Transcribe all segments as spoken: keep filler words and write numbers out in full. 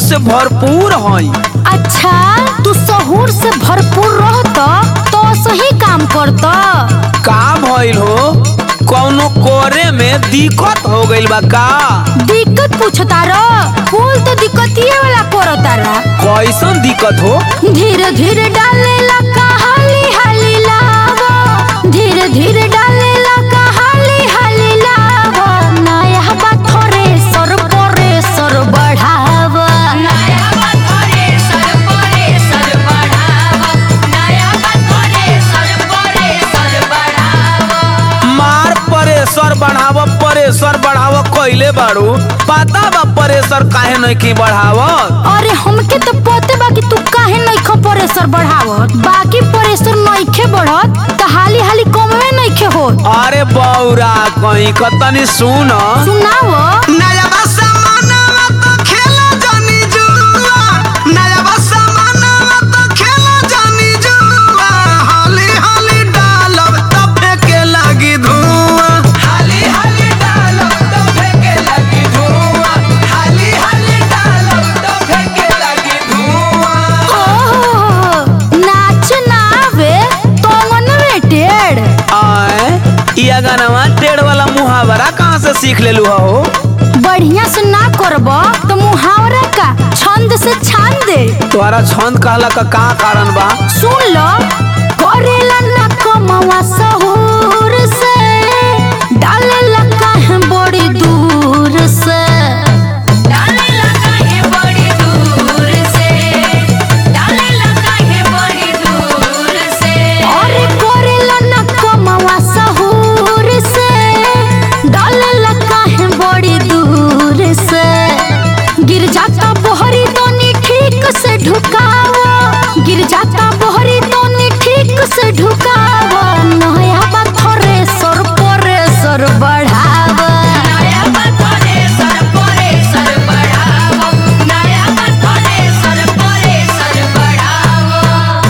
से भरपूर हई। अच्छा तू सहूर से भरपूर रहता तो सही काम करता। का भइल हो? कौनो करे में दिक्कत हो गइल बा का? दिक्कत पूछता रो फूल तो दिक्कतिये वाला करता रा। कैसन दिक्कत हो? धीरे धीरे डाले लका हाली हाली लावा, धीरे धीरे डाले लका हाली हाली लावा। नया बाथरे सर परे सर बढ़ावा, नया बाथरे सर परे सर बढ़ावा, नया बाथरे सर परे सर बढ़ावा। मार प्रेशर बढ़ाव प्रेशर बढ़ाव कइले बाड़ू, पता बा प्रेशर काहे नहीं की बढ़ावत? अरे हमके तो पते बा कि तू काहे नइखे प्रेशर बढ़ावत, बाकी प्रेशर नइखे बढ़त त हाली हाली कमवे नइखे होत। अरे बौरा कहीं कतनी सुन सुनाव। नया बसमानवा तो खेला जानी जुआ, नया बसमानवा तो खेला जानी जुआ। हाली हाली डालब तो फेंके लगी धुआं, हाली हाली डालब तो फेंके लगी धुआं, हाली हाली डालब तो फेंके लगी धुआं। ओह नाच नावे तो मनवे टेढ़। आए इया गाना टेढ़ वाला मुहावरा कहाँ से सीख लेलू हो? बढ़िया से ना करब तो मुहावरा का छंद से छान दे। तोहरा छंद कहला का का कारण बा? सुन लो। करेला ना कमावा सहूर से, डालेला काहे बड़ी दूर से, डालेला काहे बड़ी दूर से, डालेला काहे बड़ी दूर से। अरे करेला ना कमावा सहूर से, डालेला काहे बड़ी दूर से। गिर जाता बोहरी तोनी ठीक से ढुकावा, गिर जाता बोहरी तोनी ठीक से ढुकावा। नया बाथरे सर परे सर बढ़ावा, नया बाथरे सर परे सर बढ़ावा, नया बाथरे सर परे सर बढ़ावा।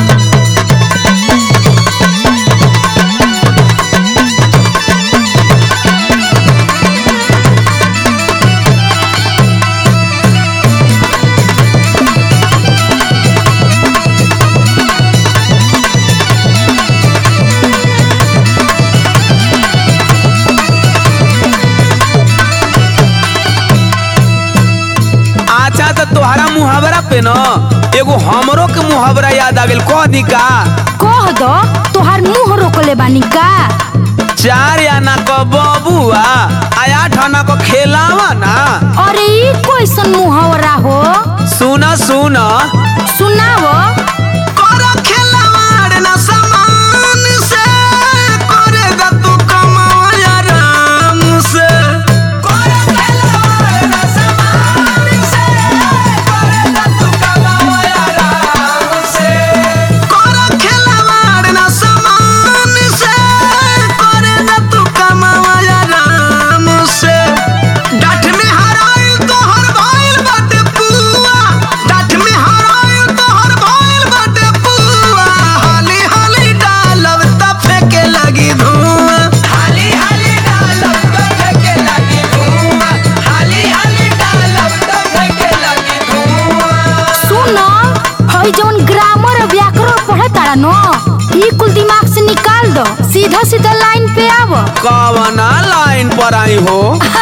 अच्छा तो तोहरा मुहावरा पे न एगो हमरो के मुहावरा याद आ गेल, कह दी का? कह दो तोहार मुंह रोकले बानी का? चार आना को बबुआ आया आना को खेलावा ना। अरे ई कैसन मुहावरा हो? सुना सुना सुनावो। करो खेलावाड़ ना समान से, करेगा तू कमावा आराम से। करो खेलावाड़ ना समान से, करेगा तू कमावा आराम से। करो खेलावाड़ ना समान से, करेगा तू कमावा आराम से। डाठ में हराइल तोहर भइल बाटे पुआ, डाठ में हराइल तोहर भइल बाटे पुआ। हाली हाली डालब त फेंके लगी धुआं, हाली हाली डालब त फेंके लगी धुआं, हाली हाली डालब त फेंके लगी धुआं। सुनो हई जौन ग्रामर और व्याकरण पढ़े तारा न, ई कुल दिमाग से निकाल दो, सीधा सीधा लाइन पे आवो। कवना लाइन पर आई हो?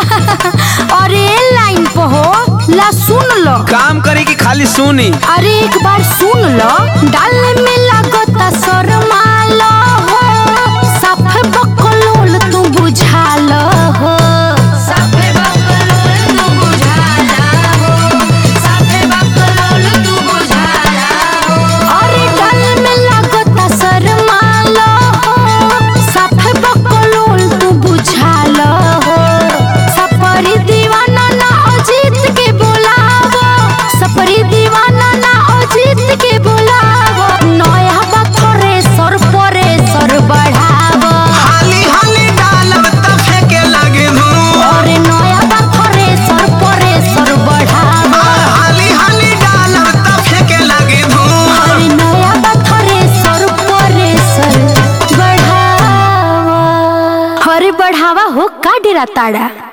अरे लाइन पे हो ला, सुन लो। काम करी कि खाली सुनी? अरे एक बार सुन लो। डालने में लगता शर्मालो हो, साफे बकलोल तू बुझालो हो, साफे बकलोल तू बुझाला हो, साफे बकलोल तू बुझाला हो। अरे डालने में लगता शर्मालो हो, साफे बकलोल तू बुझालो हो। सपरी दीवाना ना अजीत के बुलावो, सपरी दीवाना ना अजीत के बुलावो। नया बाथरे सर परे सर बढ़ावो, हाली हाली डालब त फेंके लगी धुआं। अरे नया बाथरे सर परे सर बढ़ावो, हाली हाली डालब त फेंके लगी धुआं। अरे नया बाथरे सर परे सर बढ़ावो। अरे बढ़ावा हो का डेरा ताड़ा।